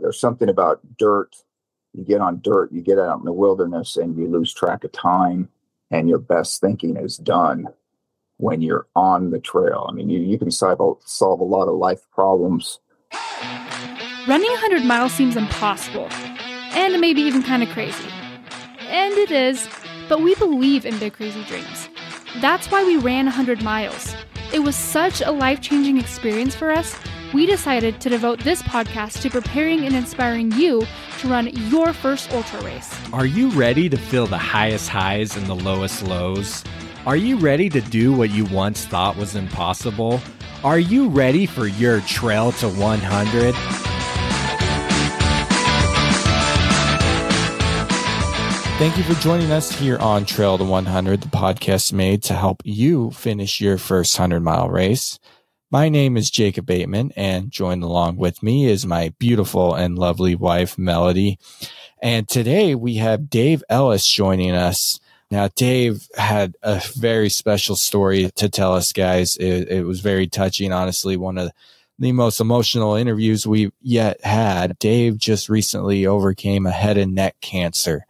There's something about dirt. You get on dirt, you get out in the wilderness, and you lose track of time, and your best thinking is done when you're on the trail. I mean, you can solve a lot of life problems. Running 100 miles seems impossible, and maybe even kind of crazy. And it is, but we believe in big crazy dreams. That's why we ran 100 miles. It was such a life-changing experience for us, we decided to devote this podcast to preparing and inspiring you to run your first ultra race. Are you ready to feel the highest highs and the lowest lows? Are you ready to do what you once thought was impossible? Are you ready for your trail to 100? Thank you for joining us here on Trail to 100, the podcast made to help you finish your first 100-mile race. My name is Jacob Bateman, and joined along with me is my beautiful and lovely wife, Melody. And today we have Dave Ellis joining us. Now, Dave had a very special story to tell us, guys. It was very touching, honestly, one of the most emotional interviews we've yet had. Dave just recently overcame a head and neck cancer.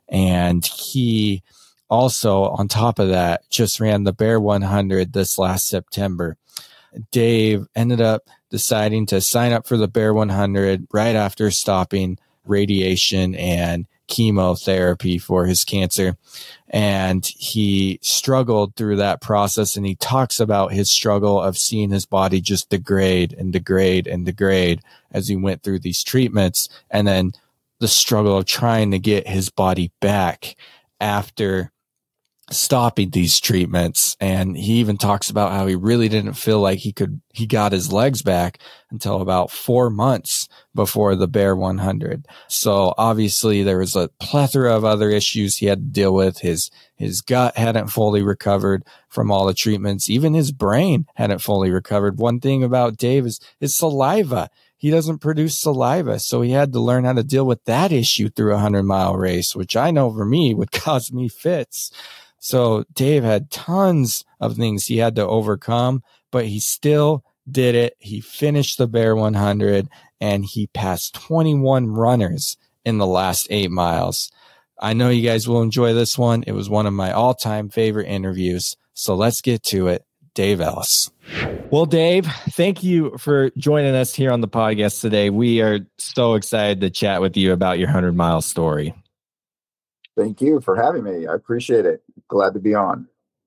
And he also, on top of that, just ran the Bear 100 this last September. Dave ended up deciding to sign up for the Bear 100 right after stopping radiation and chemotherapy for his cancer. And he struggled through that process. And he talks about his struggle of seeing his body just degrade and degrade and degrade as he went through these treatments. And then the struggle of trying to get his body back after stopping these treatments. And he even talks about how he really didn't feel like he got his legs back until about 4 months before the Bear 100. So obviously there was a plethora of other issues he had to deal with. His gut hadn't fully recovered from all the treatments. Even his brain hadn't fully recovered. One thing about Dave is his saliva. He doesn't produce saliva, so he had to learn how to deal with that issue through a 100-mile race, which I know for me would cause me fits. So Dave had tons of things he had to overcome, but he still did it. He finished the Bear 100, and he passed 21 runners in the last 8 miles. I know you guys will enjoy this one. It was one of my all-time favorite interviews. So let's get to it. Dave Ellis. Well, Dave, thank you for joining us here on the podcast today. We are so excited to chat with you about your 100-mile story. Thank you for having me. I appreciate it. Glad to be on.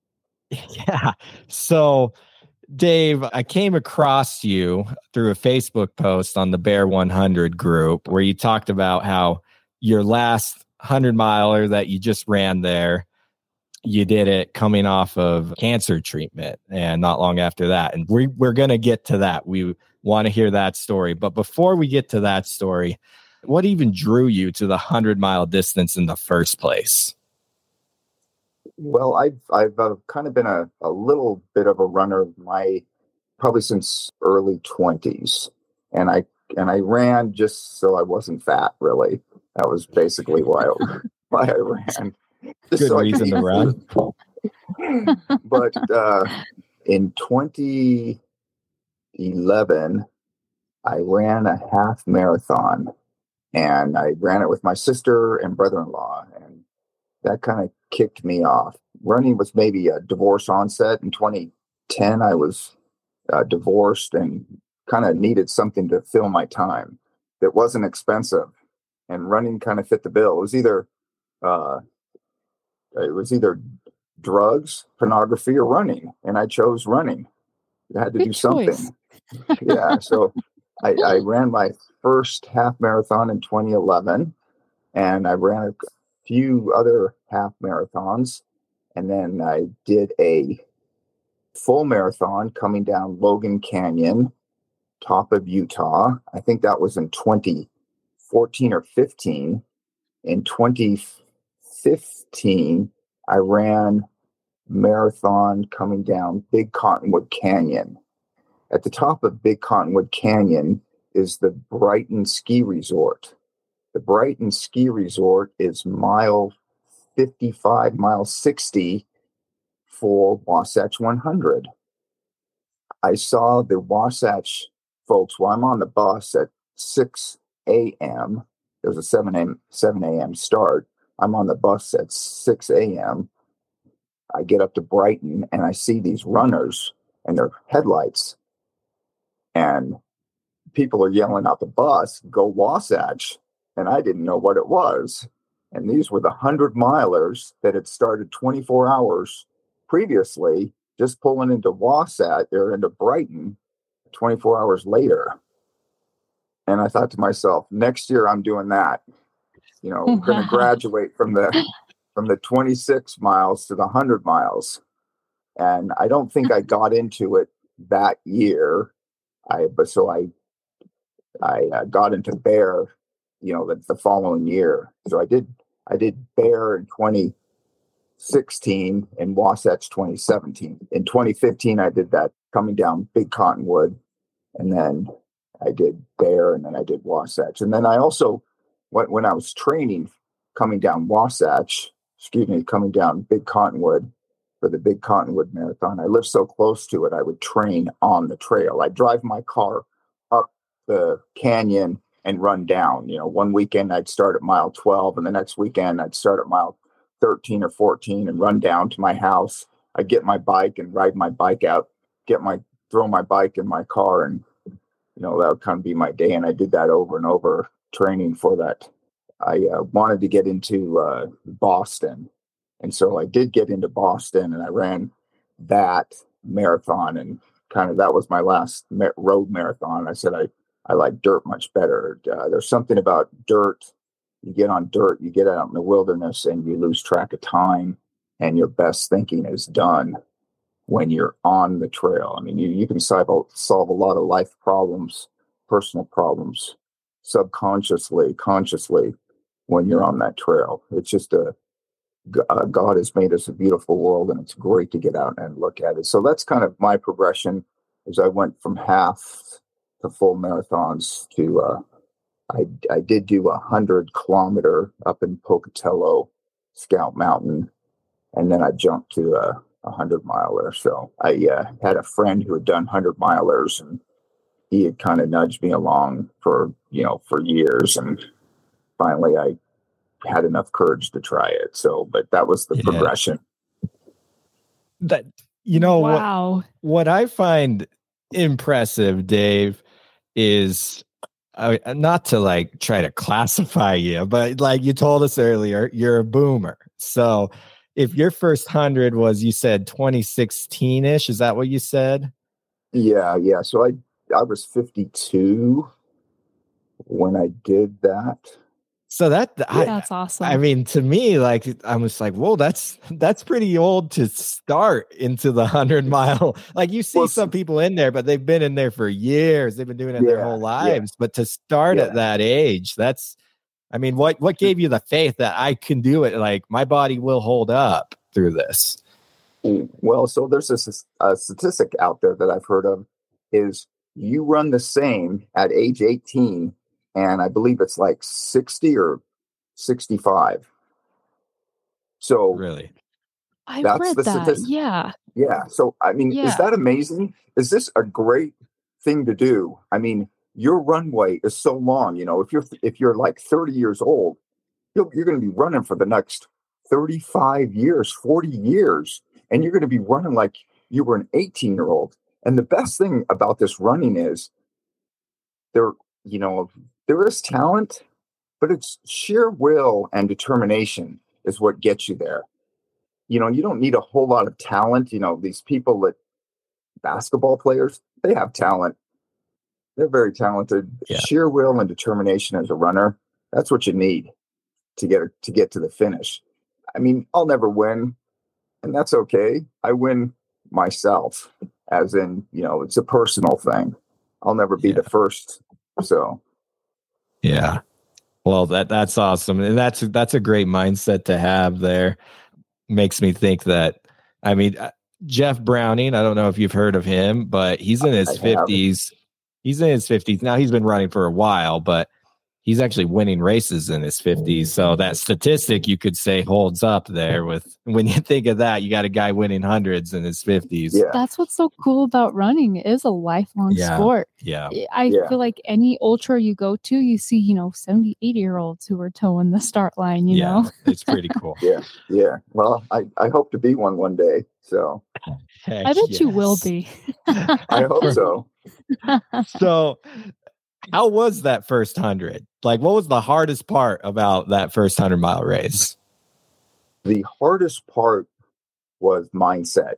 Yeah. So, Dave, I came across you through a Facebook post on the Bear 100 group where you talked about how your last 100-miler that you just ran there, you did it coming off of cancer treatment and not long after that. And we're going to get to that. We want to hear that story. But before we get to that story, what even drew you to the 100-mile distance in the first place? Well, I've kind of been a little bit of a runner probably since early 20s. And I ran just so I wasn't fat, really. That was basically why I ran. Good so reason to run. But in 2011, I ran a half marathon, and I ran it with my sister and brother-in-law, and that kind of kicked me off. Running was maybe a divorce onset. In 2010, I was divorced and kind of needed something to fill my time that wasn't expensive, and running kind of fit the bill. It was either drugs, pornography, or running. And I chose running. I had to do something. Yeah. So I ran my first half marathon in 2011, and I ran a few other half marathons. And then I did a full marathon coming down Logan Canyon, top of Utah. I think that was in 2014 or 15. In 2015, I ran marathon coming down Big Cottonwood Canyon. At the top of Big Cottonwood Canyon is the Brighton Ski Resort. The Brighton Ski Resort is mile 55, mile 60 for Wasatch 100. I saw the Wasatch folks while I'm on the bus at 6 a.m. There's a 7 a.m. start. I'm on the bus at 6 a.m. I get up to Brighton and I see these runners and their headlights, and people are yelling out the bus, "Go Wasatch." And I didn't know what it was. And these were the 100-milers that had started 24 hours previously, just pulling into Wasatch or into Brighton 24 hours later. And I thought to myself, next year I'm doing that. I'm going to graduate from the 26 miles to the 100 miles. And I don't think I got into it that year. I got into Bear, the following year. So I did Bear in 2016 and Wasatch 2017. In 2015, I did that coming down Big Cottonwood, and then I did Bear, and then I did Wasatch. And then I also, when I was training coming down Big Cottonwood for the Big Cottonwood Marathon, I lived so close to it, I would train on the trail. I'd drive my car up the canyon and run down. One weekend I'd start at mile 12, and the next weekend I'd start at mile 13 or 14 and run down to my house. I'd get my bike and ride my bike out, throw my bike in my car, and that would kind of be my day. And I did that over and over, training for that. I wanted to get into Boston. And so I did get into Boston, and I ran that marathon, and kind of that was my last road marathon. I said, I like dirt much better. There's something about dirt. You get on dirt, you get out in the wilderness, and you lose track of time, and your best thinking is done when you're on the trail. I mean, you can solve a lot of life problems, personal problems, subconsciously, consciously, when you're on that trail. It's just God has made us a beautiful world, and it's great to get out and look at it. So that's kind of my progression as I went from half to full marathons to I did do 100-kilometer up in Pocatello, Scout Mountain, and then I jumped to a 100-miler. So I had a friend who had done 100-milers, and he had kind of nudged me along for years, and finally I had enough courage to try it. So, but that was the progression. That wow. What I find impressive, Dave, is not to try to classify you, but like you told us earlier, you're a boomer. So if your first 100 was, you said 2016-ish, is that what you said? Yeah. So I was 52 when I did that. So that's awesome. I mean, to me, I was like, whoa, that's pretty old to start into the 100-mile. You see some people in there, but they've been in there for years. They've been doing it their whole lives. Yeah. But to start at that age, what gave you the faith that I can do it? My body will hold up through this. Well, so there's a statistic out there that I've heard of, is you run the same at age 18. And I believe it's 60 or 65. So really, I've read that. Statistic. Yeah. So, is that amazing? Is this a great thing to do? I mean, your runway is so long. If you're 30 years old, you're going to be running for the next 35 years, 40 years, and you're going to be running like you were an 18-year-old. And the best thing about this running is there is talent, but it's sheer will and determination is what gets you there. You don't need a whole lot of talent. These people basketball players, they have talent. They're very talented. Yeah. Sheer will and determination as a runner, that's what you need to get to the finish. I mean, I'll never win, and that's okay. I win myself, as in, it's a personal thing. I'll never be the first. So yeah. Well, that's awesome. And that's a great mindset to have there. Makes me think that, Jeff Browning, I don't know if you've heard of him, but he's in his 50s. He's in his 50s. Now he's been running for a while, but he's actually winning races in his 50s. So that statistic you could say holds up there with when you think of that, you got a guy winning hundreds in his 50s. Yeah. That's what's so cool about running. It is a lifelong sport. Yeah. I feel like any ultra you go to, you see, 70, 80-year-olds who are towing the start line, you know? It's pretty cool. Yeah. Well, I hope to be one day. So I bet you will be. I hope so. So how was that first 100? Like, what was the hardest part about that first 100-mile race? The hardest part was mindset.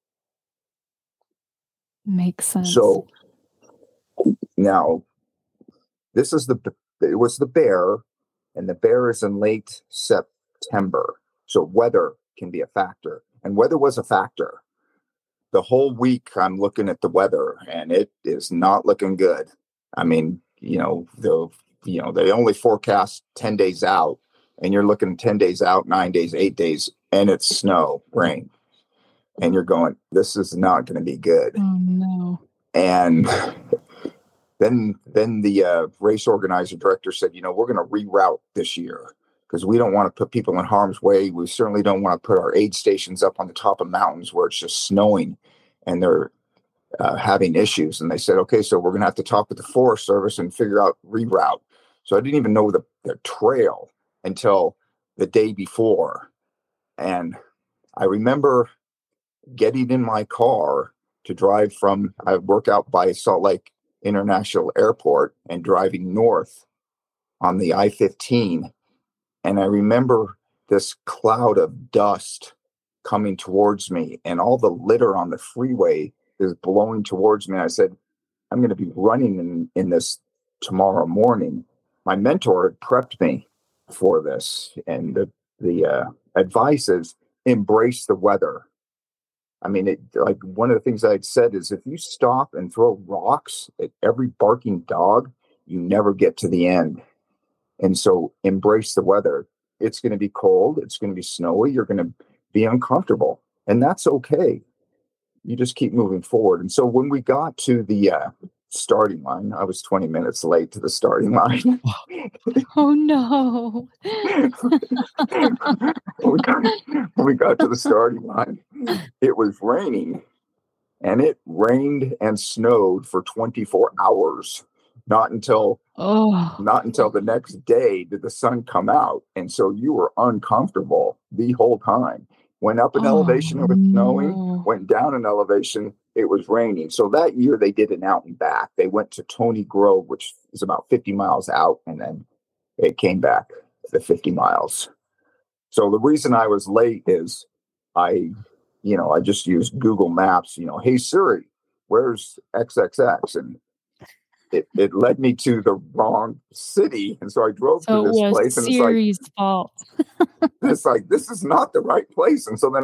Makes sense. So now it was the Bear, and the Bear is in late September. So weather can be a factor, and weather was a factor. The whole week I'm looking at the weather, and it is not looking good. I mean, they only forecast 10 days out, and you're looking 10 days out, 9 days, 8 days, and it's snow, rain. And you're going, this is not going to be good. Oh, no. And then the race organizer director said, we're going to reroute this year because we don't want to put people in harm's way. We certainly don't want to put our aid stations up on the top of mountains where it's just snowing and they're having issues. And they said, okay, so we're going to have to talk with the Forest Service and figure out reroute. So I didn't even know the trail until the day before. And I remember getting in my car to drive I work out by Salt Lake International Airport and driving north on the I-15. And I remember this cloud of dust coming towards me, and all the litter on the freeway is blowing towards me. And I said, I'm going to be running in this tomorrow morning. My mentor had prepped me for this, and the advice is embrace the weather. I mean, one of the things I'd said is if you stop and throw rocks at every barking dog, you never get to the end. And so embrace the weather. It's going to be cold. It's going to be snowy. You're going to be uncomfortable. And that's okay. You just keep moving forward. And so when we got to the starting line, I was 20 minutes late to the starting line. Oh, no. When we got to the starting line, it was raining, and it rained and snowed for 24 hours. Not until the next day did the sun come out. And so you were uncomfortable the whole time. Went up in elevation, it was snowing. Went down in elevation, it was raining. So that year they did an out and back. They went to Tony Grove, which is about 50 miles out, and then it came back the 50 miles. So the reason I was late is I just used Google Maps, hey Siri, where's XXX? And it led me to the wrong city. And so I drove to this place, and Siri's fault. It's like, this is not the right place. And so then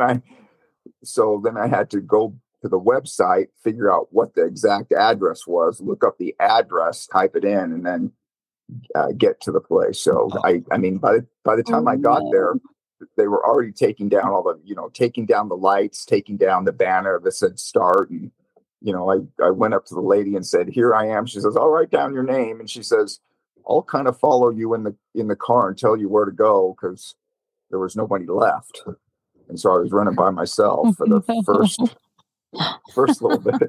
I had to go to the website, figure out what the exact address was, look up the address, type it in, and then get to the place. So I mean, by the time I got there, they were already taking down taking down the lights, taking down the banner that said start. And, I went up to the lady and said, here I am. She says, I'll write down your name. And she says, I'll kind of follow you in the car and tell you where to go, because there was nobody left. And so I was running by myself for the first little bit.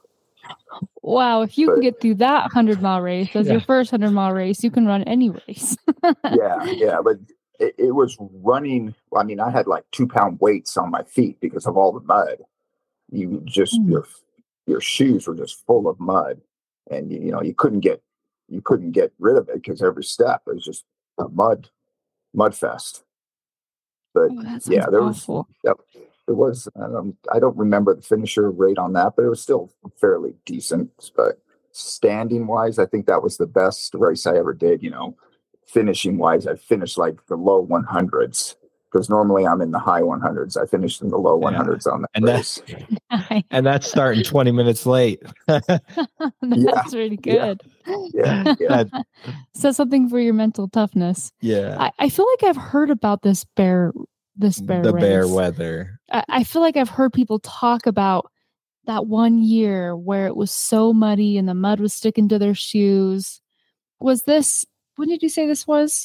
Wow. If you can get through that 100-mile race as your first 100-mile race, you can run any race. Yeah. But it was running. I mean, I had like 2-pound weights on my feet because of all the mud. You just, your shoes were just full of mud, and you couldn't get rid of it because every step was just a mud fest. But there awful. it was. I don't remember the finisher rate on that, but it was still fairly decent. But standing wise, I think that was the best race I ever did. Finishing wise, I finished like the low 100s. Because normally I'm in the high 100s. I finished in the low 100s on that race. And that's starting 20 minutes late. That's really good. Yeah. Says something for your mental toughness. Yeah. I feel like I've heard about this bear race. Bear weather. I feel like I've heard people talk about that one year where it was so muddy and the mud was sticking to their shoes. Was this when did you say this was?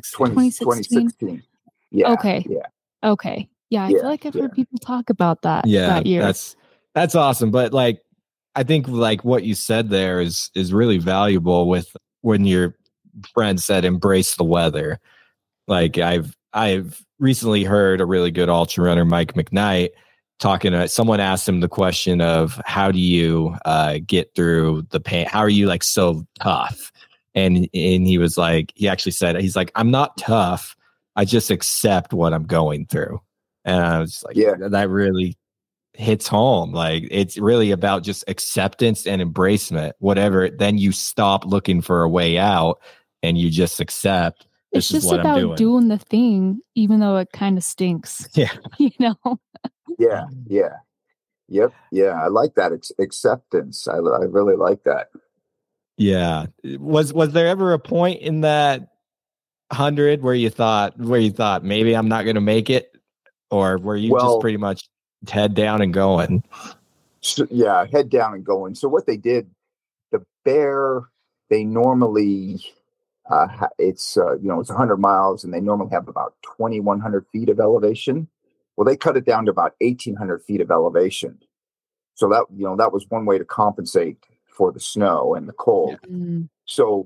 2016. Yeah. Okay. Yeah. Okay. Yeah. I feel like I've heard people talk about that that year. That's awesome. But like, I think like what you said there is really valuable with when your friend said, embrace the weather. Like I've recently heard a really good ultra runner, Mike McKnight, talking to someone asked him the question of how do you get through the pain? How are you like so tough? And he was like, he actually said, he's like, I'm not tough. I just accept what I'm going through. And I was like, that really hits home. Like it's really about just acceptance and embracement, whatever. Then you stop looking for a way out and you just accept. It's just about doing the thing, even though it kind of stinks. Yeah. You know? Yeah. Yep. Yeah. I like that acceptance. I really like that. Yeah. Was there ever a point in that 100 where you thought maybe I'm not going to make it, or were you just pretty much head down and going? Yeah, head down and going. So what they did, the Bear, they normally it's 100 miles, and they normally have about 2,100 feet of elevation. Well, they cut it down to about 1,800 feet of elevation. So that was one way to compensate for the snow and the cold. Yeah. So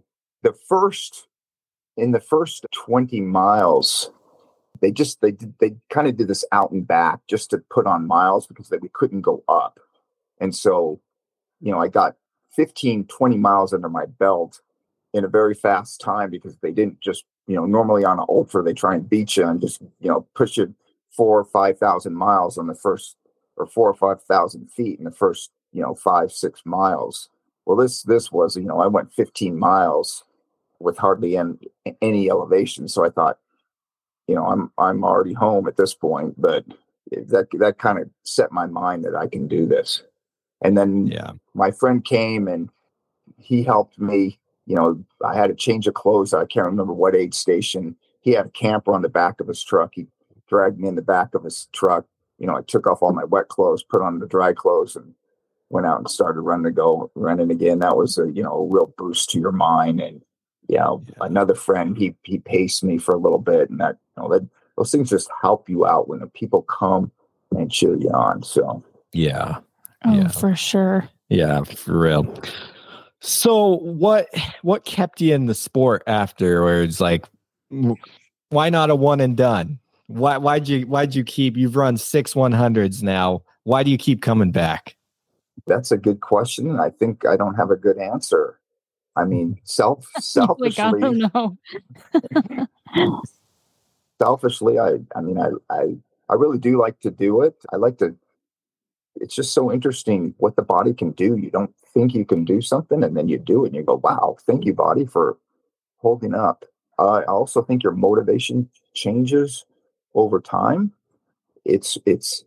in the first 20 miles, they kind of did this out and back just to put on miles because we couldn't go up. And so, I got 15, 20 miles under my belt in a very fast time because they didn't just, normally on an ultra, they try and beat you and just, push you 4,000 or 5,000 miles on the first, or 4,000 or 5,000 feet in the first, 5-6 miles. Well, this was, I went 15 miles with hardly any elevation. So I thought, I'm already home at this point, but that kind of set my mind that I can do this. And then my friend came and he helped me. I had a change of clothes. I can't remember what aid station. He had a camper on the back of his truck. He dragged me in the back of his truck. I took off all my wet clothes, put on the dry clothes, and went out and started running again. That was a real boost to your mind. And another friend, he paced me for a little bit, and that those things just help you out when the people come and cheer you on. So for sure. Yeah, for real. So what kept you in the sport afterwards? Like, why not a one and done? Why'd you keep? You've run 6 100s now. Why do you keep coming back? That's a good question, and I think I don't have a good answer. I mean, selfishly, like, I don't know. Selfishly, I really do like to do it. It's just so interesting what the body can do. You don't think you can do something, and then you do it, and you go, wow, thank you, body, for holding up. I also think your motivation changes over time. It's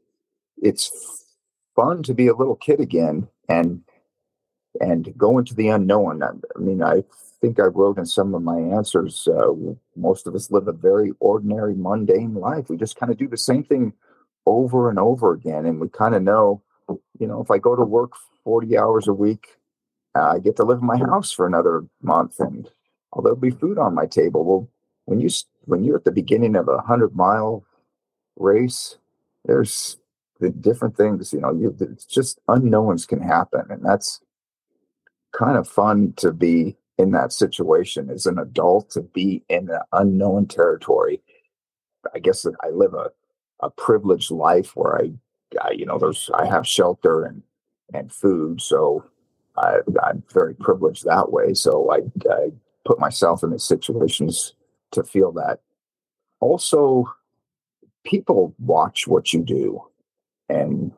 fun to be a little kid again and go into the unknown. I mean, I think I wrote in some of my answers, most of us live a very ordinary, mundane life. We just kind of do the same thing over and over again. And we kind of know, if I go to work 40 hours a week, I get to live in my house for another month, and there'll be food on my table. Well, when you're at the beginning of a 100-mile race, there's the different things, it's just unknowns can happen. And that's kind of fun to be in that situation as an adult, to be in the unknown territory. I guess I live a privileged life where I have shelter and food. So I'm very privileged that way. So I put myself in these situations to feel that. Also, people watch what you do, and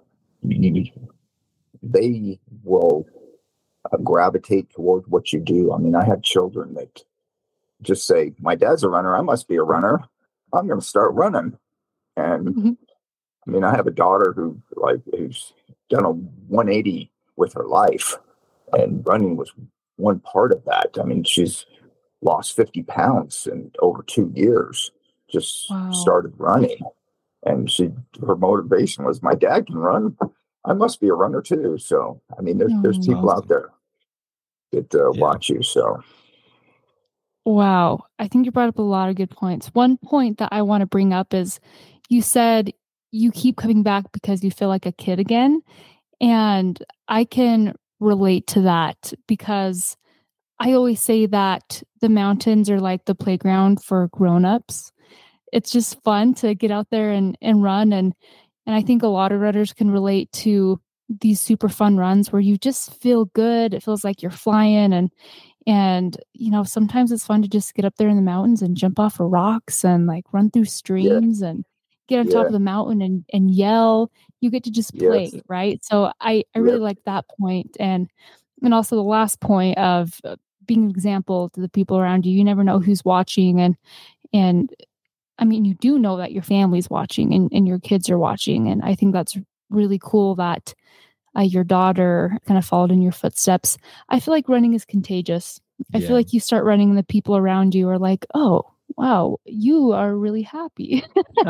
they will gravitate toward what you do. I mean, I have children that just say, my dad's a runner, I must be a runner, I'm going to start running. And I mean, I have a daughter who's done a 180 with her life, and running was one part of that. I mean, she's lost 50 pounds in over 2 years, just started running. And her motivation was, my dad can run, I must be a runner too. So, I mean, there's people out there that watch you. So, Wow. I think you brought up a lot of good points. One point that I want to bring up is you said you keep coming back because you feel like a kid again. And I can relate to that because I always say that the mountains are like the playground for grown-ups. It's just fun to get out there and run, and I think a lot of runners can relate to these super fun runs where you just feel good. It feels like you're flying, and sometimes it's fun to just get up there in the mountains and jump off of rocks and like run through Yeah, streams and get on top yeah, of the mountain and yell. You get to just yes, play, right? So I really yes, like that point. And also the last point of being an example to the people around you. You never know who's watching, and I mean, you do know that your family's watching and your kids are watching. And I think that's really cool that your daughter kind of followed in your footsteps. I feel like running is contagious. I feel Yeah. like you start running and the people around you are like, oh, wow, you are really happy.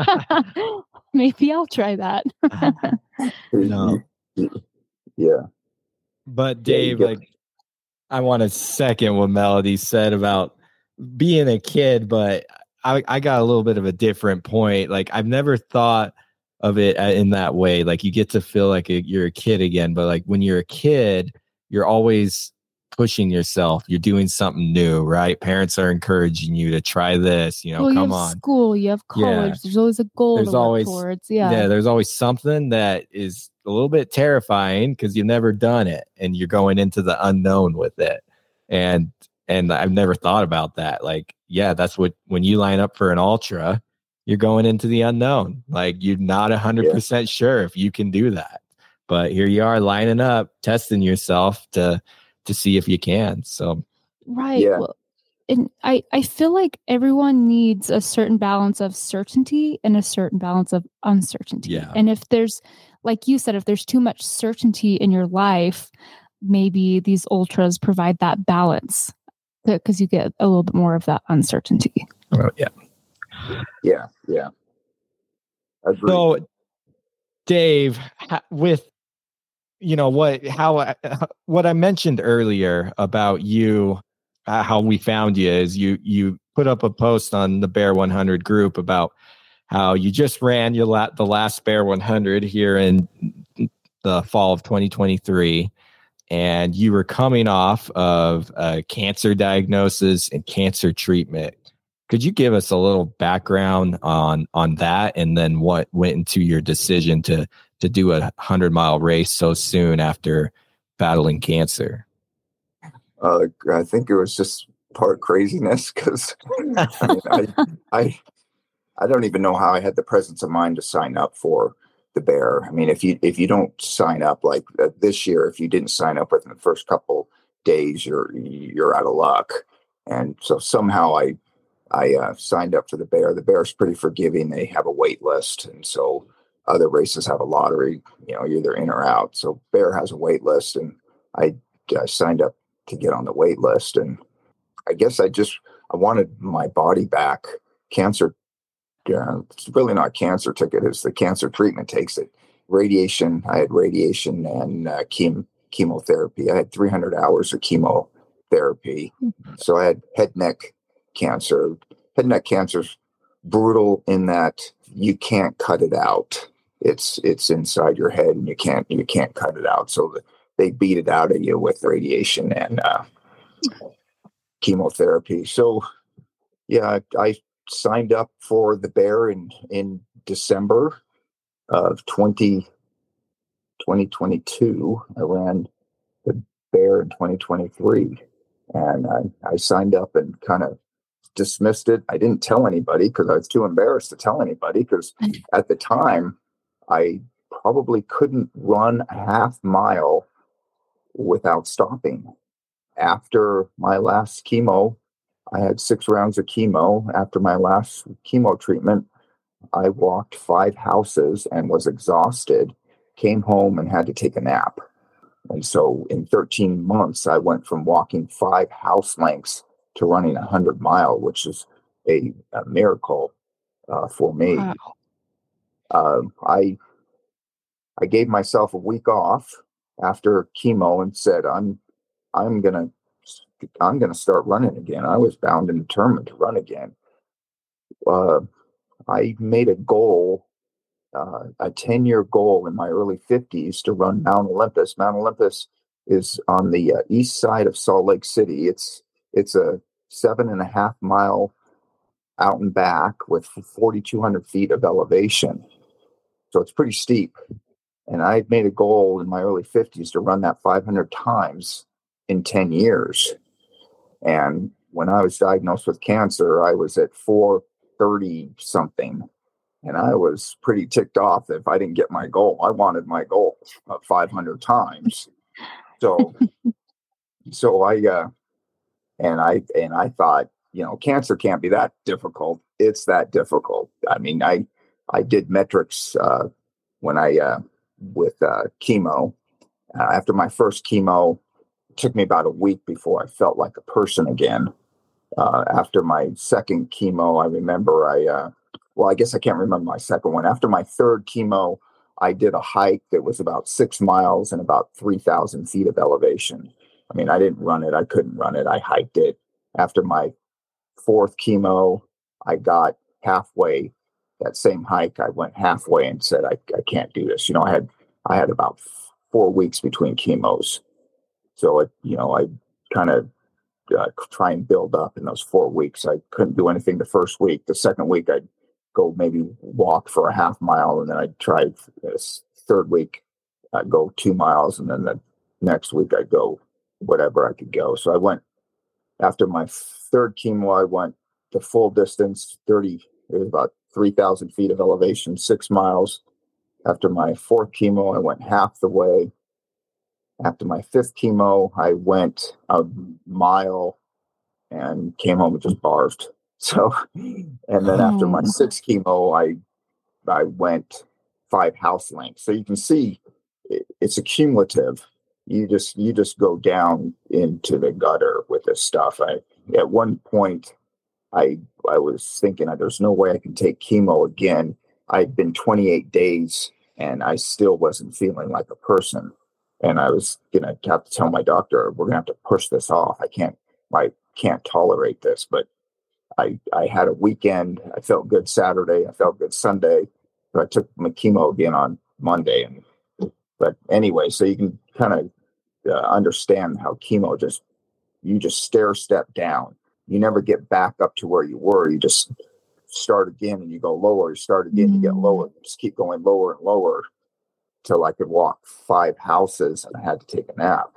Maybe I'll try that. No. yeah, But yeah. You Dave, get like, I want to second what Melody said about being a kid, but I got a little bit of a different point. Like, I've never thought of it in that way. Like, you get to feel like you're a kid again, but like when you're a kid, you're always pushing yourself. You're doing something new, right? Parents are encouraging you to try this, Well, you come have on. school, you have Yeah. college. There's always a goal There's to work always, towards. yeah, Yeah. there's always something that is a little bit terrifying because you've never done it and you're going into the unknown with it. And I've never thought about that. Like, yeah, that's what, when you line up for an ultra, you're going into the unknown. Like, you're not 100% sure if you can do that. But here you are lining up, testing yourself to see if you can. So, Right. yeah, Well, and I feel like everyone needs a certain balance of certainty and a certain balance of uncertainty. yeah. And if there's, like you said, if there's too much certainty in your life, maybe these ultras provide that balance because you get a little bit more of that uncertainty. Oh, yeah. yeah. Agreed. So, Dave, with what I mentioned earlier about you, how we found you is you put up a post on the Bear 100 group about how you just ran the last Bear 100 here in the fall of 2023, and you were coming off of a cancer diagnosis and cancer treatment. Could you give us a little background on that, and then what went into your decision to do a 100-mile race so soon after battling cancer? I think it was just part craziness because I mean, I don't even know how I had the presence of mind to sign up for the Bear. I mean, if you don't sign up like this year, if you didn't sign up within the first couple days, you're out of luck. And so somehow I signed up for the Bear. The Bear's pretty forgiving. They have a wait list, and so other races have a lottery. You're either in or out. So Bear has a wait list, and I signed up to get on the wait list. And I guess I wanted my body back. Cancer, it's really not cancer ticket. It's the cancer treatment takes it. Radiation. I had radiation and chemotherapy. I had 300 hours of chemotherapy. So I had head neck cancer. Head neck cancer's brutal in that you can't cut it out. It's inside your head, and you can't cut it out. So they beat it out of you with radiation and chemotherapy. So yeah, I signed up for the Bear in December of 2022. I ran the Bear in 2023, and I signed up and kind of dismissed it. I didn't tell anybody because I was too embarrassed to tell anybody, because at the time I probably couldn't run a half mile without stopping. After my last chemo, I had 6 rounds of chemo. After my last chemo treatment, I walked 5 houses and was exhausted, came home and had to take a nap. And so in 13 months, I went from walking 5 house lengths to running 100-mile, which is a miracle for me. Wow. I gave myself a week off after chemo and said, I'm going to I'm going to start running again. I was bound and determined to run again. I made a goal, a 10-year goal in my early 50s to run Mount Olympus. Mount Olympus is on the east side of Salt Lake City. It's a 7.5 mile out and back with 4,200 feet of elevation. So it's pretty steep. And I made a goal in my early 50s to run that 500 times in 10 years. And when I was diagnosed with cancer, I was at 430 something. And I was pretty ticked off that if I didn't get my goal. I wanted my goal of 500 times. So I thought, cancer can't be that difficult. It's that difficult. I mean, I did metrics when with chemo. After my first chemo, it took me about a week before I felt like a person again. After my second chemo, I remember I guess I can't remember my second one. After my third chemo, I did a hike that was about 6 miles and about 3,000 feet of elevation. I mean, I didn't run it. I couldn't run it. I hiked it. After my fourth chemo, I got halfway. That same hike, I went halfway and said, I can't do this. I had about 4 weeks between chemos. So, I kind of try and build up in those 4 weeks. I couldn't do anything the first week. The second week, I'd go maybe walk for a half mile. And then I'd try this third week, I'd go 2 miles. And then the next week, I'd go whatever I could go. So I went, after my third chemo, I went the full distance, it was about 3,000 feet of elevation, 6 miles. After my fourth chemo, I went half the way. After my fifth chemo, I went a mile and came home and just barfed. So, and then after my sixth chemo, I went 5 house lengths. So you can see it's accumulative. You just go down into the gutter with this stuff. At one point, I was thinking there's no way I can take chemo again. I'd been 28 days and I still wasn't feeling like a person. And I was going to have to tell my doctor, we're going to have to push this off. I can't tolerate this. But I had a weekend. I felt good Saturday. I felt good Sunday. But I took my chemo again on Monday. But anyway, so you can kind of understand how chemo you just stair step down. You never get back up to where you were. You just start again and you go lower. You start again, you get lower. You just keep going lower and lower till I could walk 5 houses and I had to take a nap.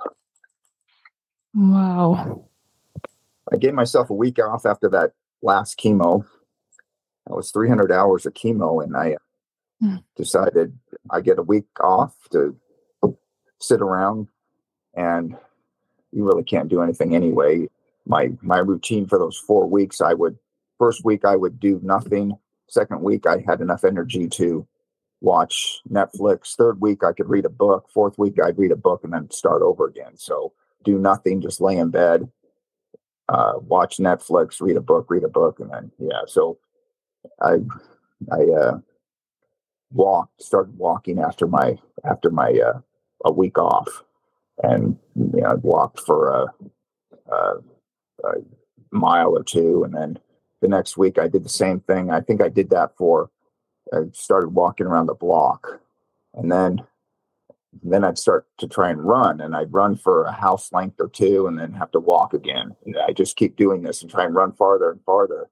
Wow. I gave myself a week off after that last chemo. That was 300 hours of chemo, and I decided I get a week off to sit around, and you really can't do anything anyway. My routine for those 4 weeks, first week I would do nothing. Second week I had enough energy to watch Netflix. Third week I could read a book. Fourth week I'd read a book and then start over again. So do nothing, just lay in bed, watch Netflix, read a book, and then so I started walking after my a week off, and I walked for a mile or two, and then the next week I did the same thing. I think I did that I started walking around the block, and then I'd start to try and run, and I'd run for a house length or two and then have to walk again. And I just keep doing this and try and run farther and farther.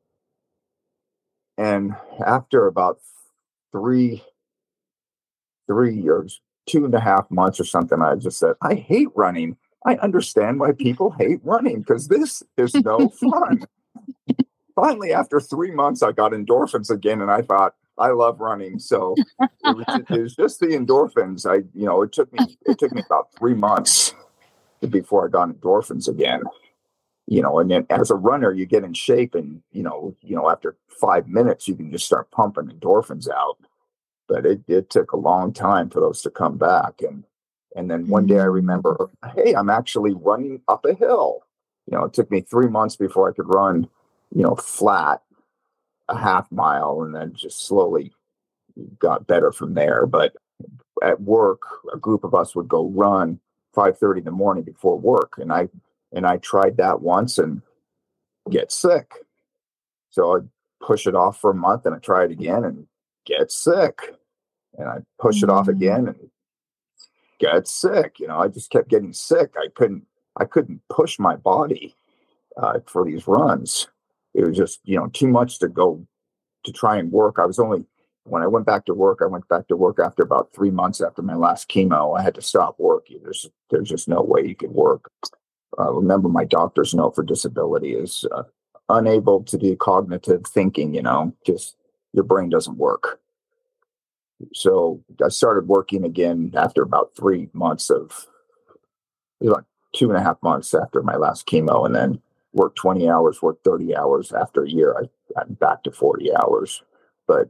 And after about 3 years, 2.5 months or something, I just said, I hate running. I understand why people hate running, because this is no fun. Finally, after 3 months, I got endorphins again, and I thought, I love running. So it was just the endorphins. It took me about 3 months before I got endorphins again. And then as a runner, you get in shape, and after 5 minutes, you can just start pumping endorphins out. But it took a long time for those to come back. And then one day I remember, hey, I'm actually running up a hill. It took me 3 months before I could run, flat a half mile, and then just slowly got better from there. But at work, a group of us would go run 5:30 in the morning before work. And I And I tried that once and get sick. So I push it off for a month and I try it again and get sick. And I push it off again and get sick. I just kept getting sick. I couldn't push my body for these runs. It was just, too much to go to try and work. When I went back to work after about 3 months after my last chemo. I had to stop working. There's just no way you could work. Remember, my doctor's note for disability is unable to do cognitive thinking, just your brain doesn't work. So I started working again after about 3 months it was like 2.5 months after my last chemo, and then worked 20 hours, worked 30 hours. After a year, I got back to 40 hours. But,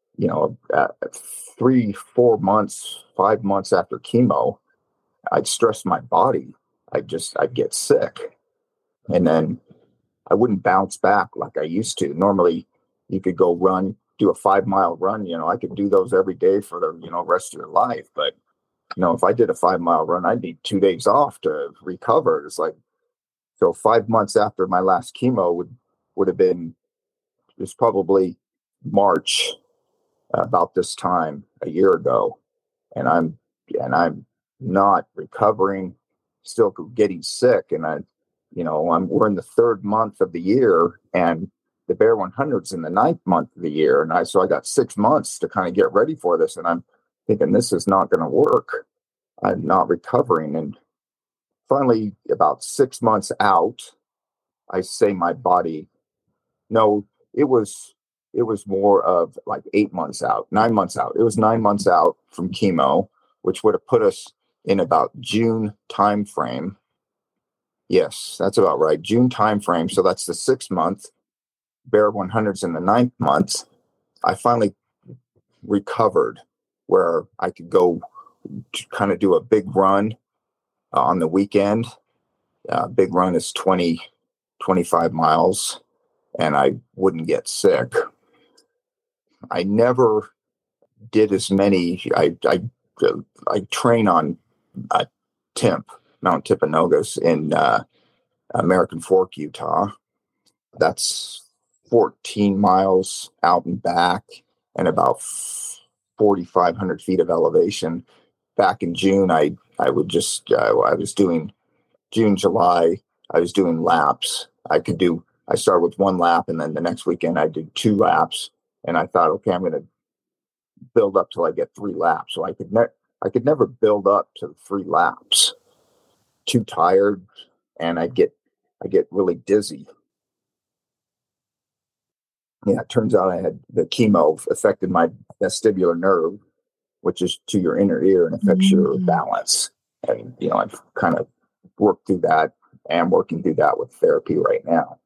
3, 4 months, 5 months after chemo, I'd stress my body. I'd get sick. And then I wouldn't bounce back like I used to. Normally, you could go do a 5-mile run. I could do those every day for the, rest of your life. But, if I did a 5-mile run, I'd need 2 days off to recover. It's like, so 5 months after my last chemo would have been, it was probably March, about this time a year ago. And I'm not recovering, still getting sick. And we're in the 3rd month of the year, and the Bear 100's in the 9th month of the year. And so I got 6 months to kind of get ready for this. And I'm thinking, this is not going to work. I'm not recovering. And finally, about 6 months out, I say my body, no, it was more of like 8 months out, 9 months out. It was 9 months out from chemo, which would have put us in about June timeframe. Yes, that's about right. June timeframe. So that's the 6th month. Bear 100's in the 9th month. I finally recovered where I could go to kind of do a big run on the weekend. Big run is 20, 25 miles, and I wouldn't get sick. I never did as many. I train on Mount Timpanogos in American Fork, Utah. That's 14 miles out and back and about 4,500 feet of elevation. Back in June, I was doing June, July, I was doing laps. I started with 1 lap, and then the next weekend I did 2 laps. And I thought, okay, I'm going to build up till I get 3 laps. So I could never build up to 3 laps. Too tired, and I get really dizzy. Yeah, it turns out I had the chemo affected my vestibular nerve, which is to your inner ear and affects your balance. And, I've kind of worked through that and working through that with therapy right now.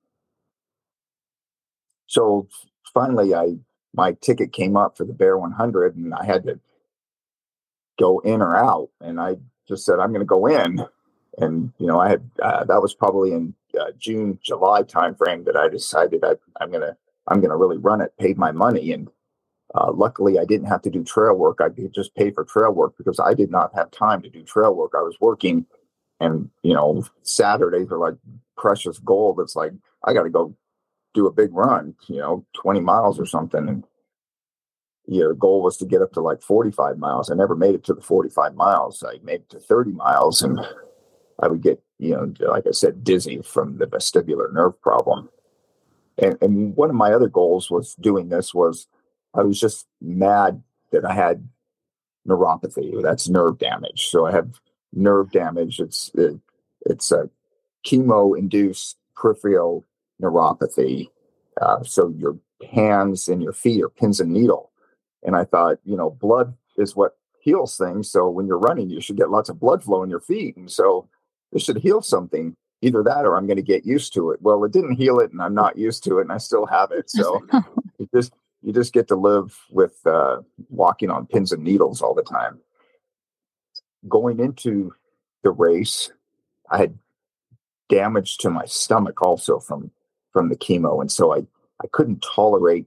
So finally, my ticket came up for the Bear 100, and I had to go in or out. And I just said, I'm going to go in. And, I had, that was probably in June, July timeframe that I decided I'm going to really run it, paid my money. And luckily I didn't have to do trail work. I could just pay for trail work because I did not have time to do trail work. I was working, and, Saturdays are like precious gold. It's like, I got to go do a big run, 20 miles or something. And the goal was to get up to like 45 miles. I never made it to the 45 miles. I made it to 30 miles, and I would get, like I said, dizzy from the vestibular nerve problem. And one of my other goals was doing this was I was just mad that I had neuropathy. That's nerve damage. So I have nerve damage. It's a chemo-induced peripheral neuropathy. So your hands and your feet are pins and needle. And I thought, blood is what heals things. So when you're running, you should get lots of blood flow in your feet. And so this should heal something. Either that or I'm going to get used to it. Well, it didn't heal it, and I'm not used to it, and I still have it. So you just get to live with walking on pins and needles all the time. Going into the race, I had damage to my stomach also from the chemo, and so I couldn't tolerate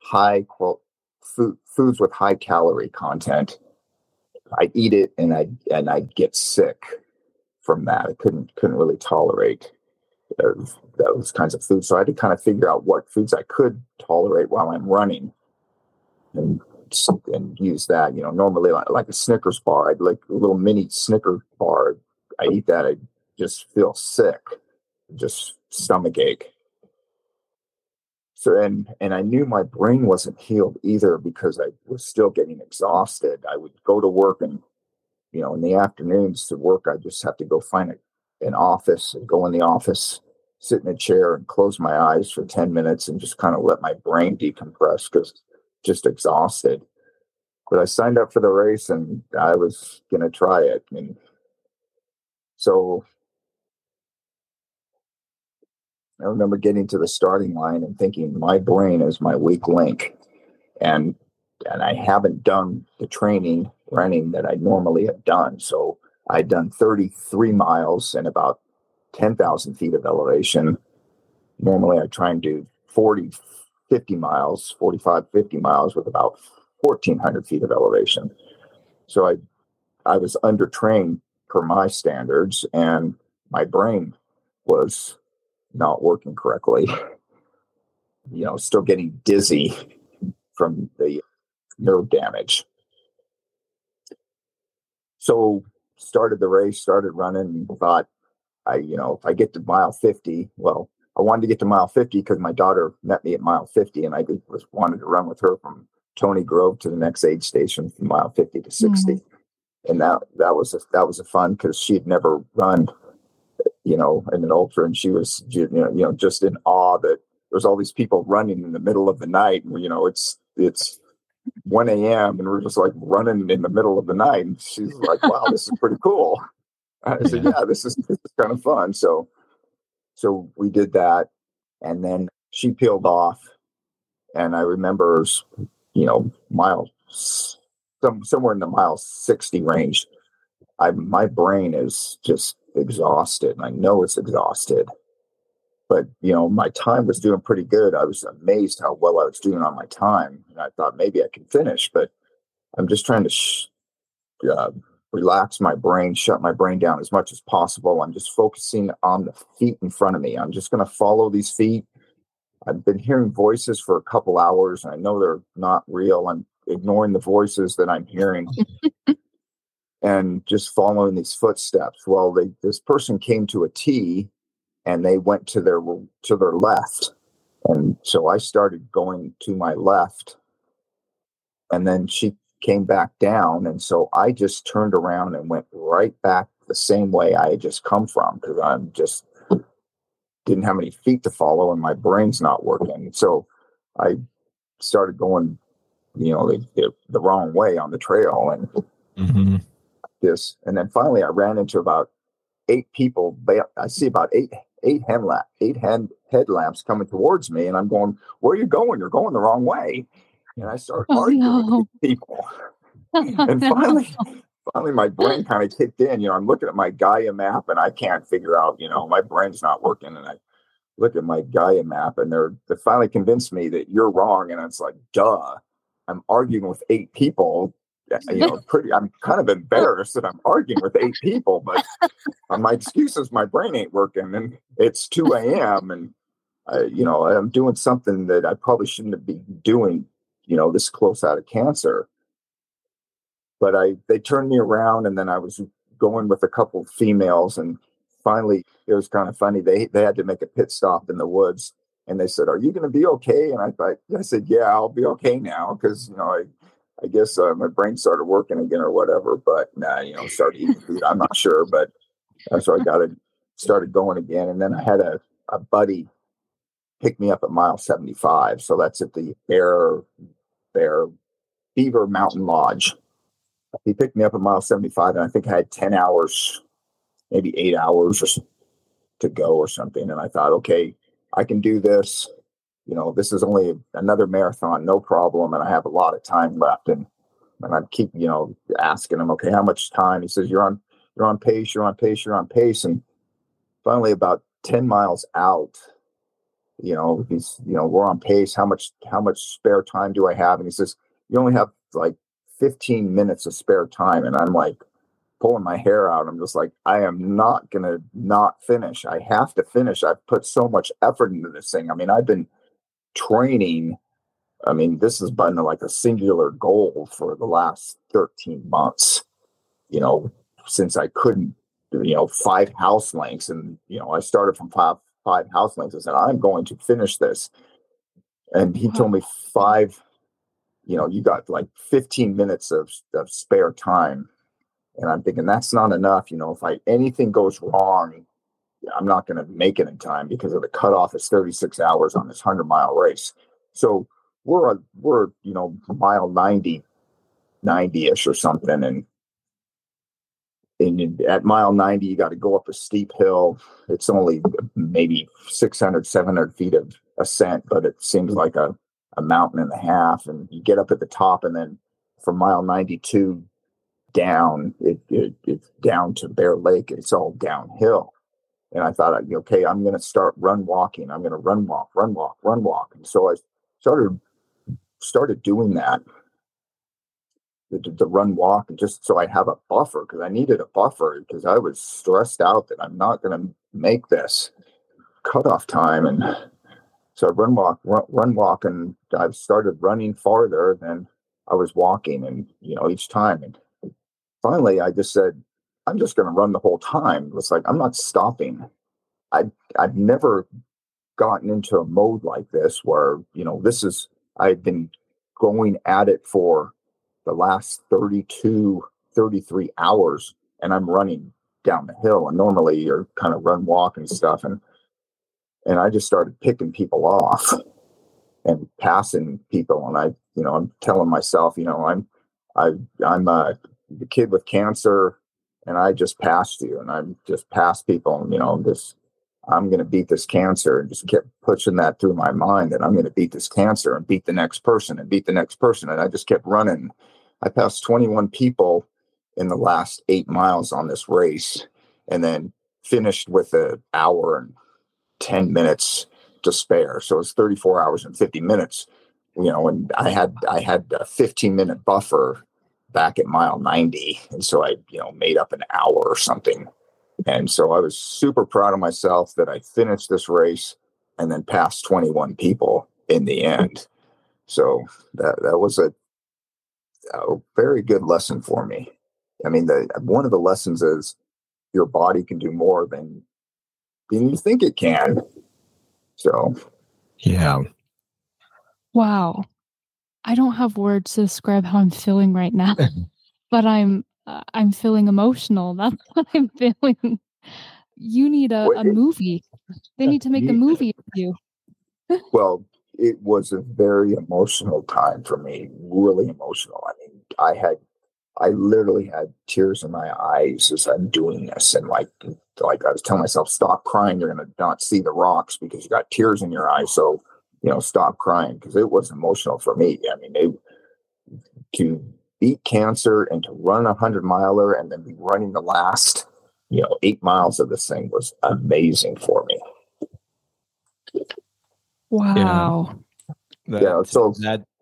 foods with high calorie content. I'd eat it, and I'd get sick from that. I couldn't really tolerate those kinds of foods. So I had to kind of figure out what foods I could tolerate while I'm running, and use that. Normally like a Snickers bar, I'd like a little mini Snickers bar. I eat that, I just feel sick, just stomach ache. So, and I knew my brain wasn't healed either, because I was still getting exhausted. I would go to work, and in the afternoons to work, I just have to go find an office and go in the office, sit in a chair and close my eyes for 10 minutes and just kind of let my brain decompress, because just exhausted. But I signed up for the race, and I was going to try it. And so I remember getting to the starting line and thinking, my brain is my weak link. And I haven't done the training running that I normally have done. So I'd done 33 miles and about 10,000 feet of elevation. Normally I try and do 45, 50 miles with about 1,400 feet of elevation. So I was undertrained per my standards, and my brain was not working correctly. Still getting dizzy from the nerve damage. So started the race, started running, and thought, if I get to mile 50, well, I wanted to get to mile 50 because my daughter met me at mile 50, and I wanted to run with her from Tony Grove to the next aid station from mile 50 to 60. Mm-hmm. And that was a fun, because she'd never run, in an ultra, and she was, just in awe that there's all these people running in the middle of the night. It's 1 a.m. and we're just like running in the middle of the night. And she's like, wow, this is pretty cool. I said, yeah, this is kind of fun. So we did that, and then she peeled off, and I remember, somewhere in the mile 60 range, my brain is just exhausted. I know it's exhausted, but my time was doing pretty good. I was amazed how well I was doing on my time, and I thought maybe I can finish, but I'm just trying to relax my brain, shut my brain down as much as possible. I'm just focusing on the feet in front of me. I'm just going to follow these feet. I've been hearing voices for a couple hours, and I know they're not real. I'm ignoring the voices that I'm hearing and just following these footsteps. Well, this person came to a T, and they went to their left. And so I started going to my left, and then she came back down. And so I just turned around and went right back the same way I had just come from, because I'm just didn't have any feet to follow, and my brain's not working. So I started going, the wrong way on the trail, and and then finally I ran into about 8 people. I see about eight headlamps coming towards me, and I'm going, where are you going? You're going the wrong way. And I started arguing with people. And finally my brain kind of kicked in. I'm looking at my Gaia map, and I can't figure out, my brain's not working. And I look at my Gaia map, and they finally convinced me that you're wrong. And it's like, duh, I'm arguing with 8 people. I'm kind of embarrassed that I'm arguing with 8 people, but my excuse is my brain ain't working, and it's 2 a.m. and I'm doing something that I probably shouldn't be doing, this close out of cancer. But they turned me around, and then I was going with a couple of females, and finally it was kind of funny. They had to make a pit stop in the woods, and they said, "Are you going to be okay?" And I said, "Yeah, I'll be okay now," because I guess my brain started working again or whatever. But started eating food. I'm not sure, but so I started going again, and then I had a buddy pick me up at mile 75. So that's at the Beaver Mountain Lodge. He picked me up at mile 75, and I think I had 10 hours, maybe 8 hours to go or something. And I thought, okay, I can do this. This is only another marathon, no problem. And I have a lot of time left. And I keep, asking him, okay, how much time? He says, you're on pace. And finally, about 10 miles out, he's, we're on pace. How much spare time do I have? And he says, you only have like 15 minutes of spare time. And I'm like, pulling my hair out. I'm just like, I am not going to not finish. I have to finish. I've put so much effort into this thing. I mean, I've been training. I mean, this has been like a singular goal for the last 13 months, since I couldn't, 5 house lengths. And, I started from five house lengths. I said, I'm going to finish this. And he told me 5, you got like 15 minutes of spare time. And I'm thinking that's not enough. If anything goes wrong, I'm not going to make it in time because of the cutoff is 36 hours on this 100-mile race. So we're mile 90-ish or something. And at mile 90, you got to go up a steep hill. It's only maybe 600, 700 feet of ascent, but it seems like a mountain and a half. And you get up at the top, and then from mile 92 down, it's down to Bear Lake. It's all downhill. And I thought, okay, I'm going to start run walking. I'm going to run walk. And so I started doing that, the run walk, just so I have a buffer, because I needed a buffer because I was stressed out that I'm not going to make this cutoff time. And so I run walk, and I started running farther than I was walking, and each time. And finally, I just said, I'm just going to run the whole time. It's like, I'm not stopping. I've never gotten into a mode like this where, I've been going at it for the last 32, 33 hours, and I'm running down the hill. And normally you're kind of run, walk and stuff. And I just started picking people off and passing people. And I'm telling myself, I'm the kid with cancer, and I just passed you, and I'm just past people. And, I'm going to beat this cancer, and just kept pushing that through my mind, that I'm going to beat this cancer and beat the next person and beat the next person. And I just kept running. I passed 21 people in the last 8 miles on this race, and then finished with an hour and 10 minutes to spare. So it's 34 hours and 50 minutes, and I had a 15-minute buffer back at mile 90. And so I, made up an hour or something. And so I was super proud of myself that I finished this race and then passed 21 people in the end. So that was a very good lesson for me. I mean, one of the lessons is your body can do more than you think it can. So, yeah. Wow. I don't have words to describe how I'm feeling right now, but I'm feeling emotional. That's what I'm feeling. You need a movie. They need to make a movie of you. Well, it was a very emotional time for me, really emotional. I mean, I literally had tears in my eyes as I'm doing this. And like I was telling myself, stop crying. You're going to not see the rocks because you got tears in your eyes. So, stop crying, because it was emotional for me. I mean, to beat cancer and to run 100-miler and then be running the last, 8 miles of this thing was amazing for me. Wow. So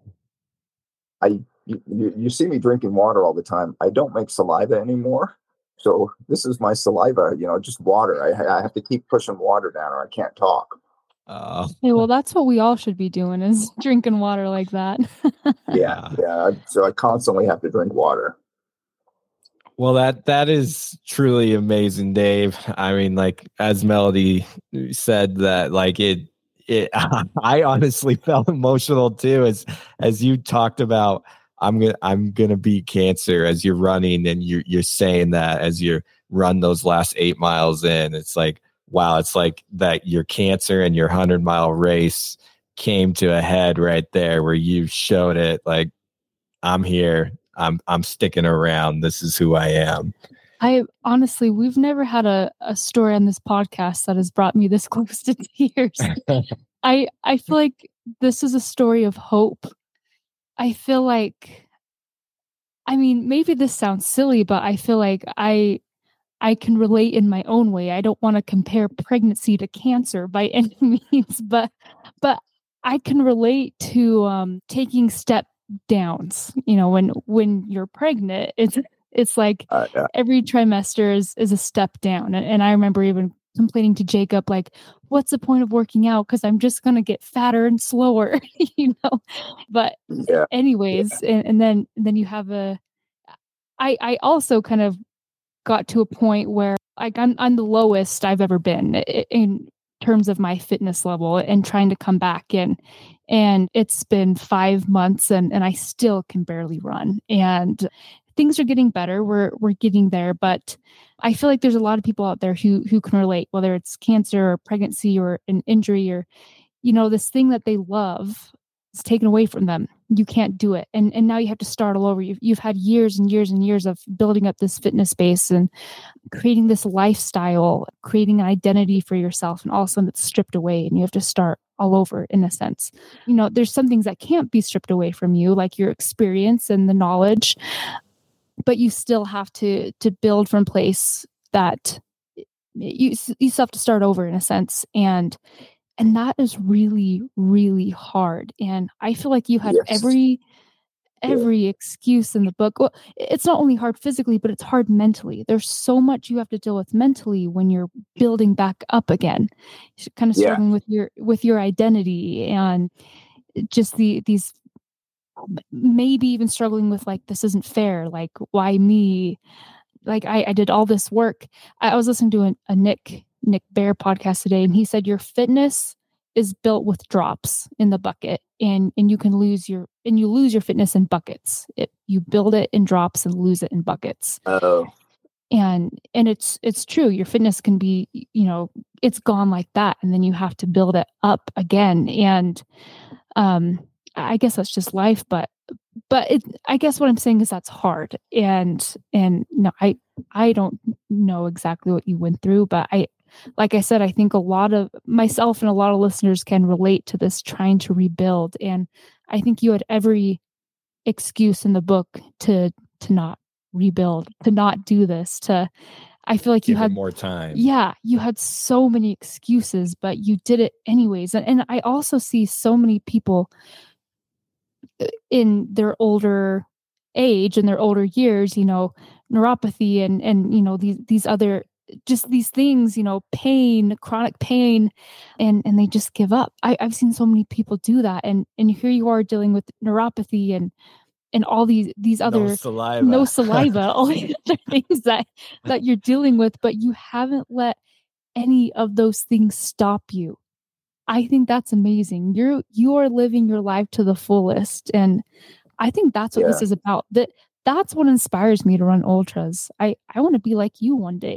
you see me drinking water all the time. I don't make saliva anymore. So this is my saliva, just water. I have to keep pushing water down or I can't talk. Hey, well, that's what we all should be doing, is drinking water like that. Yeah. So I constantly have to drink water. Well, that is truly amazing, Dave. I mean, like, as Melody said, that like it I honestly felt emotional too, as you talked about, I'm gonna beat cancer, as you're running, and you're saying that as you run those last 8 miles in. It's like, wow, it's like that your cancer and your 100-mile race came to a head right there, where you showed it, like, I'm here, I'm sticking around, this is who I am. I honestly, we've never had a story on this podcast that has brought me this close to tears. I feel like this is a story of hope. I feel like, I mean, maybe this sounds silly, but I feel like I can relate in my own way. I don't want to compare pregnancy to cancer by any means, but I can relate to taking step downs. When you're pregnant, It's like Yeah. every trimester is a step down. And I remember even complaining to Jacob, like, what's the point of working out? Because I'm just going to get fatter and slower, But Yeah. anyways, and then you have I also kind of got to a point where like I'm the lowest I've ever been in terms of my fitness level and trying to come back in. And it's been 5 months and I still can barely run. And things are getting better. We're getting there, but I feel like there's a lot of people out there who can relate, whether it's cancer or pregnancy or an injury or, this thing that they love is taken away from them. You can't do it. And now you have to start all over. You've had years and years and years of building up this fitness base and creating this lifestyle, creating an identity for yourself, and all of a sudden it's stripped away and you have to start all over in a sense. There's some things that can't be stripped away from you, like your experience and the knowledge, but you still have to build from a place that you still have to start over in a sense. And that is really, really hard. And I feel like you had every excuse in the book. Well, it's not only hard physically, but it's hard mentally. There's so much you have to deal with mentally when you're building back up again. You're kind of struggling with your identity and just these maybe even struggling with like, this isn't fair. Like, why me? Like I did all this work. I was listening to a Nick Bare podcast today, and he said your fitness is built with drops in the bucket, and you can lose your fitness in buckets. You build it in drops and lose it in buckets. Oh. And it's true. Your fitness can be, it's gone like that, and then you have to build it up again. And I guess that's just life, but I guess what I'm saying is that's hard. And no, I don't know exactly what you went through, but like I said, I think a lot of myself and a lot of listeners can relate to this trying to rebuild. And I think you had every excuse in the book to not rebuild, to not do this, I feel like you had more time. Yeah, you had so many excuses, but you did it anyways. And I also see so many people in their older age and their older years, neuropathy and these other, just these things, pain, chronic pain, and they just give up. I've seen so many people do that. And here you are dealing with neuropathy and all these other no saliva, all these other things that you're dealing with, but you haven't let any of those things stop you. I think that's amazing. You are living your life to the fullest. And I think that's what this is about. That's what inspires me to run ultras. I want to be like you one day.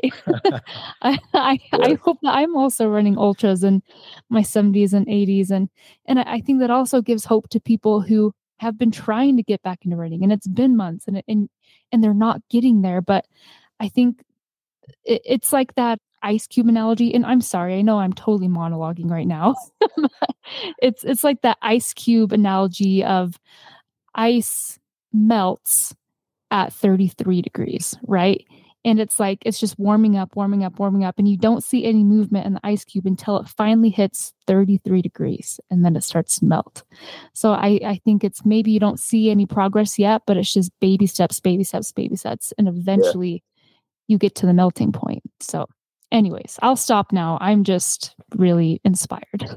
I hope that I'm also running ultras in my 70s and 80s. And I think that also gives hope to people who have been trying to get back into running, and it's been months and they're not getting there. But I think it's like that ice cube analogy, and I'm sorry, I know I'm totally monologuing right now. It's like that ice cube analogy of ice melts at 33 degrees, right? And it's like it's just warming up, and you don't see any movement in the ice cube until it finally hits 33 degrees, and then it starts to melt. So I think it's maybe you don't see any progress yet, but it's just baby steps, and eventually you get to the melting point. So anyways, I'll stop now. I'm just really inspired.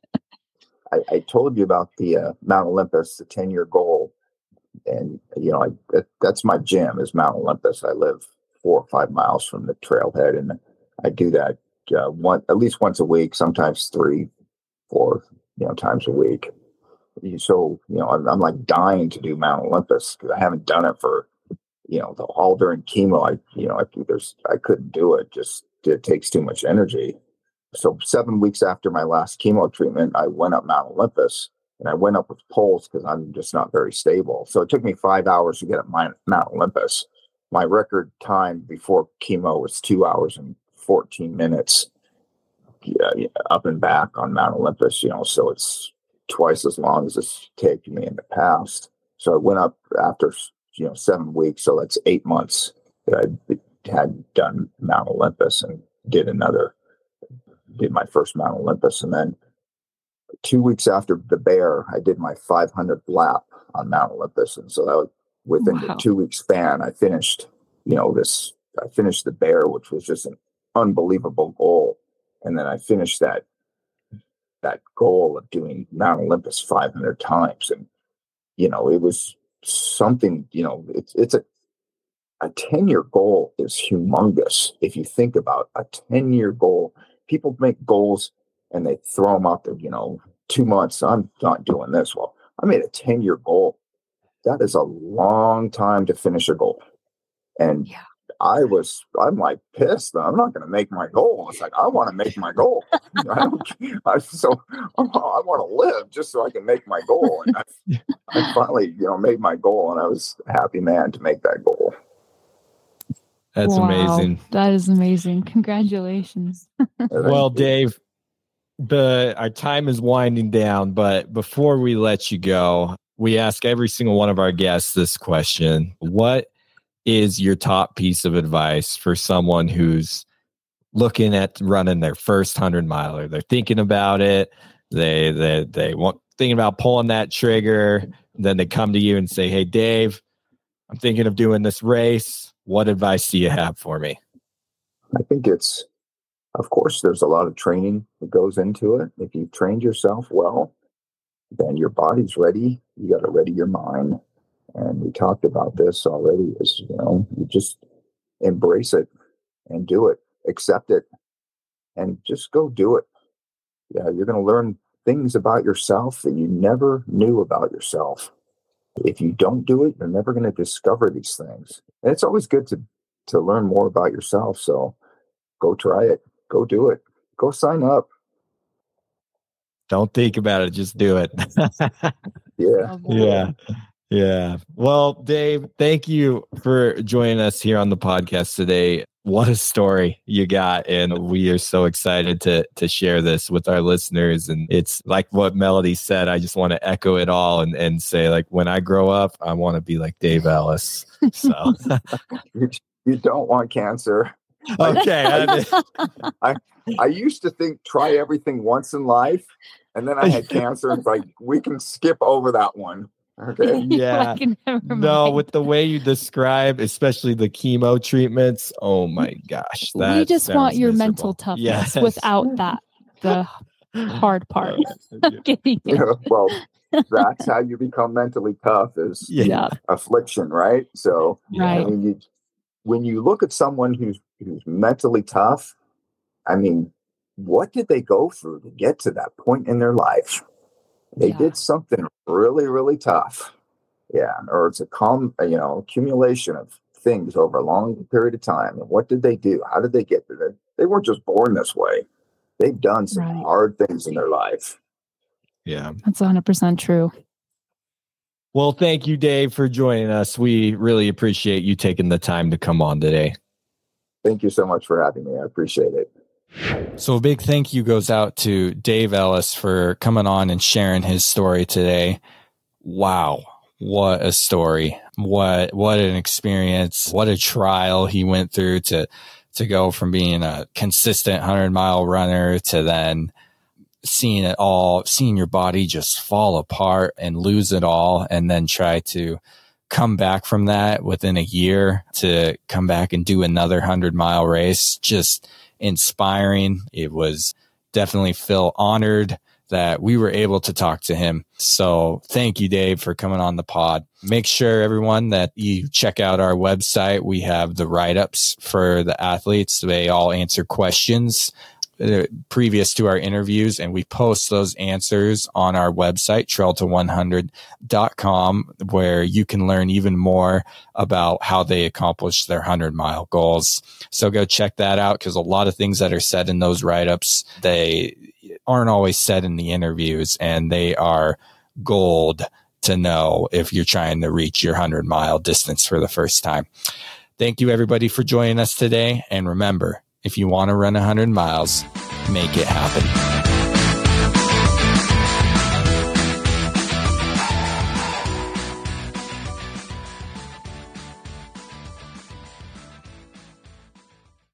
I told you about the Mount Olympus, the 10-year goal. And, that's my gym is Mount Olympus. I live 4 or 5 miles from the trailhead. And I do that at least once a week, sometimes 3, 4, times a week. So, I'm like dying to do Mount Olympus because I haven't done it for, all during chemo. I couldn't do it. Just it takes too much energy. So 7 weeks after my last chemo treatment, I went up Mount Olympus, and I went up with poles because I'm just not very stable. So it took me 5 hours to get up Mount Olympus. My record time before chemo was 2 hours and 14 minutes up and back on Mount Olympus, so it's twice as long as it's taken me in the past. So I went up after 7 weeks, so that's 8 months that I had done Mount Olympus, and did my first Mount Olympus. And then 2 weeks after the Bear, I did my 500th lap on Mount Olympus. And so that was within the 2 week span, I finished I finished the bear, which was just an unbelievable goal. And then I finished that goal of doing Mount Olympus 500 times. And, it was something, it's a 10-year goal is humongous. If you think about a 10-year goal, people make goals and they throw them out there, 2 months, I'm not doing this. Well, I made a 10-year goal. That is a long time to finish a goal. And I'm like pissed. I'm not going to make my goal. It's like, I want to make my goal. I want to live just so I can make my goal. And I finally, made my goal, and I was a happy man to make that goal. That's amazing. That is amazing. Congratulations. Well, Dave, our time is winding down, but before we let you go, we ask every single one of our guests this question. What is your top piece of advice for someone who's looking at running their first 100 miler? They're thinking about it. They want thinking about pulling that trigger. Then they come to you and say, "Hey, Dave, I'm thinking of doing this race. What advice do you have for me?" I think of course, there's a lot of training that goes into it. If you've trained yourself well, then your body's ready. You got to ready your mind. And we talked about this already, you just embrace it and do it, accept it, and just go do it. Yeah, you're going to learn things about yourself that you never knew about yourself. If you don't do it, you're never going to discover these things. And it's always good to learn more about yourself. So go try it. Go do it. Go sign up. Don't think about it. Just do it. Yeah. Yeah. Well, Dave, thank you for joining us here on the podcast today. What a story you got. And we are so excited to share this with our listeners. And it's like what Melody said. I just want to echo it all and say, like, when I grow up, I want to be like Dave Ellis. So you don't want cancer. Okay. I used to think try everything once in life. And then I had cancer. And it's like, we can skip over that one. Okay. Yeah. No, with the way you describe, especially the chemo treatments, oh my gosh. We just want your mental toughness without the hard part. Well, that's how you become mentally tough is affliction, right? So I mean, when you look at someone who's mentally tough, I mean, what did they go through to get to that point in their life? They did something really, really tough. Yeah. Or it's accumulation of things over a long period of time. And what did they do? How did they get there? They weren't just born this way. They've done some hard things in their life. Yeah. That's 100% true. Well, thank you, Dave, for joining us. We really appreciate you taking the time to come on today. Thank you so much for having me. I appreciate it. So a big thank you goes out to Dave Ellis for coming on and sharing his story today. Wow. What a story. What an experience. What a trial he went through to go from being a consistent 100-mile runner to then seeing your body just fall apart and lose it all, and then try to come back from that within a year to come back and do another 100-mile race. Just inspiring. It was definitely feel honored that we were able to talk to him. So thank you, Dave, for coming on the pod. Make sure, everyone, that you check out our website. We have the write-ups for the athletes. They all answer questions previous to our interviews, and we post those answers on our website, trailto100.com, where you can learn even more about how they accomplish their 100-mile goals. So go check that out, because a lot of things that are said in those write-ups, they aren't always said in the interviews, and they are gold to know if you're trying to reach your 100-mile distance for the first time. Thank you, everybody, for joining us today. And remember, if you want to run 100 miles, make it happen.